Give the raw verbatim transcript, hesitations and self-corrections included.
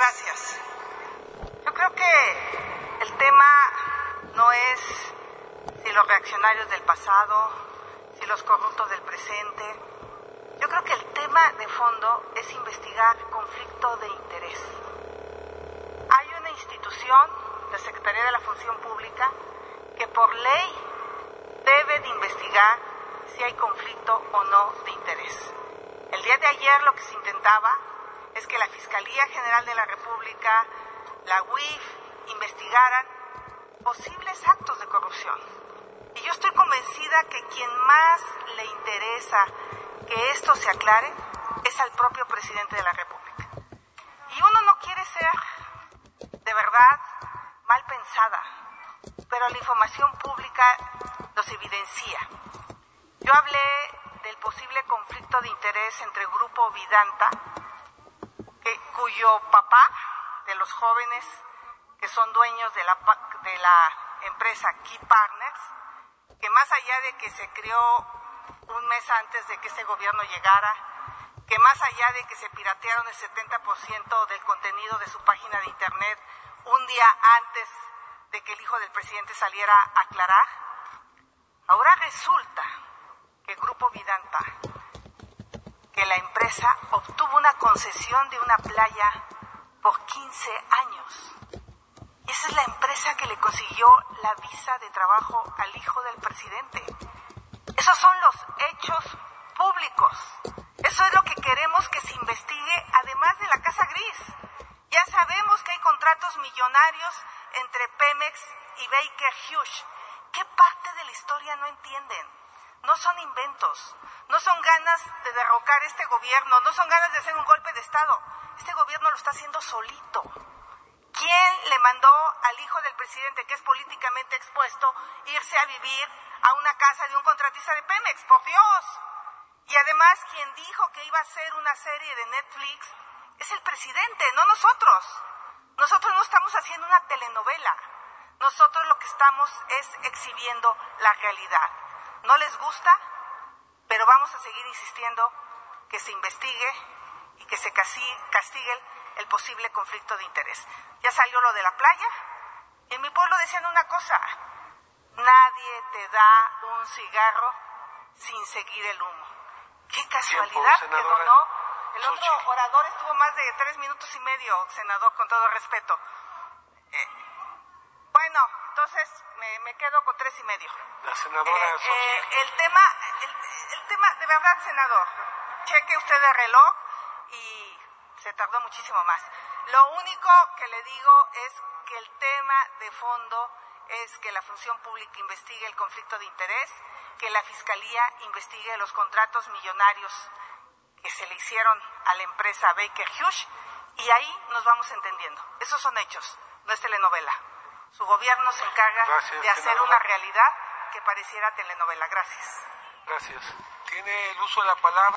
Gracias. Yo creo que el tema no es si los reaccionarios del pasado, si los corruptos del presente. Yo creo que el tema de fondo es investigar conflicto de interés. Hay una institución, la Secretaría de la Función Pública, que por ley debe de investigar si hay conflicto o no de interés. El día de ayer lo que se intentaba es que la Fiscalía General de la República, la U I F, investigaran posibles actos de corrupción. Y yo estoy convencida que quien más le interesa que esto se aclare es al propio presidente de la República. Y uno no quiere ser, de verdad, mal pensada, pero la información pública los evidencia. Yo hablé del posible conflicto de interés entre el Grupo Vidanta, que, cuyo papá, de los jóvenes que son dueños de la, de la empresa Key Partners, que más allá de que se creó un mes antes de que este gobierno llegara, que más allá de que se piratearon el setenta por ciento del contenido de su página de internet un día antes de que el hijo del presidente saliera a aclarar, ahora resulta que el Grupo Vidanta, que la empresa obtuvo una concesión de una playa por quince años. Y esa es la empresa que le consiguió la visa de trabajo al hijo del presidente. Esos son los hechos públicos. Eso es lo que queremos que se investigue, además de la Casa Gris. Ya sabemos que hay contratos millonarios entre Pemex y Baker Hughes. ¿Qué parte de la historia no entienden? No son inventos, no son ganas de derrocar este gobierno, no son ganas de hacer un golpe de Estado. Este gobierno lo está haciendo solito. ¿Quién le mandó al hijo del presidente, que es políticamente expuesto, irse a vivir a una casa de un contratista de Pemex? ¡Por Dios! Y además, quien dijo que iba a hacer una serie de Netflix es el presidente, no nosotros. Nosotros no estamos haciendo una telenovela. Nosotros lo que estamos es exhibiendo la realidad. No les gusta, pero vamos a seguir insistiendo que se investigue y que se castigue el posible conflicto de interés. Ya salió lo de la playa. En mi pueblo decían una cosa: nadie te da un cigarro sin seguir el humo. Qué casualidad que donó. El otro orador estuvo más de tres minutos y medio, senador, con todo respeto. Eh, bueno, entonces me, me quedo con tres y medio. La senadora eh, eh, el tema, el, el tema, de verdad, senador, cheque usted el reloj y se tardó muchísimo más. Lo único que le digo es que el tema de fondo es que la Función Pública investigue el conflicto de interés, que la Fiscalía investigue los contratos millonarios que se le hicieron a la empresa Baker Hughes, y ahí nos vamos entendiendo. Esos son hechos, no es telenovela. Su gobierno se encarga Gracias, de hacer senadora. Una realidad que pareciera telenovela. Gracias. Gracias. Tiene el uso de la palabra